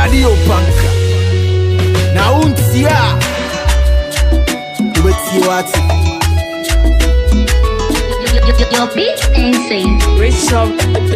Radio Banka. Now untia. What's your Your beat insane. Rich up,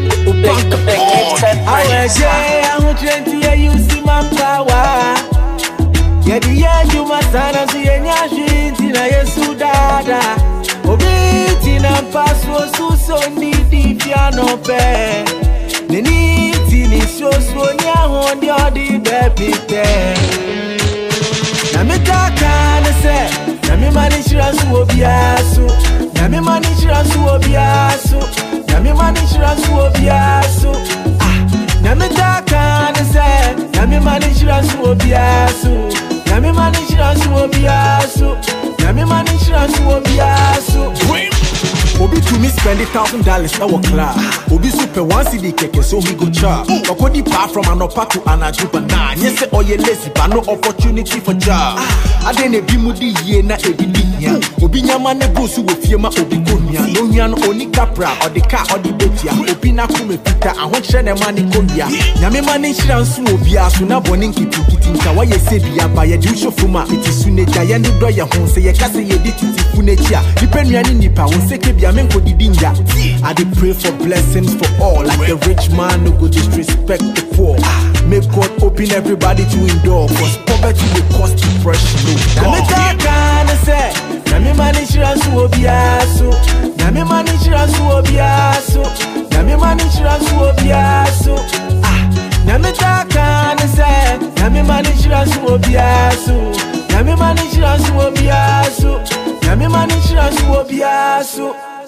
I am 20 you see my power. Yet the end you must see a nyashin tina yesu dada. Obitina pass so need the piano pe. Nini tini so nya on the odi baby pe. Na me taka na se, na me manishira so obiaso. Na me manishira so obiaso. Na me manishira so obiaso. Na me taka na se, na me manishira so obiaso. Na me manishira so obiaso. Na me manishira so obiaso. Obi to me spend $1,000 our class. Obi super one CD keke so he go chop. Okodi pa from an opa to an ajuba na. Yes say oye lazy but no opportunity for job. Adene bi mudi ye na ebidinya. Obi nyama ne bosu wo fie ma obi konia. No nya no oni capra or the car or the betia. Obi na kume pita ahon hye ne mani konia. Nyame mani hira nso obi aso na boni nkitu kitinka wa ye se bia ba ye di shofuma. Iti suneja ye ndo ye ho se ye kase ye di titi funeja. Dipenuani nipa wo seke bia I dey pray for blessings for all. Like the rich man who go disrespect the poor. May God open everybody to endure. Cause poverty will cause depression. Na me taka na se, na me manishira so obiaso. Na me manishira so obiaso. Na me manishira so obiaso. Na me taka na se, na me manishira so obiaso. Na me manishira so obiaso. Na me manishira so obiaso.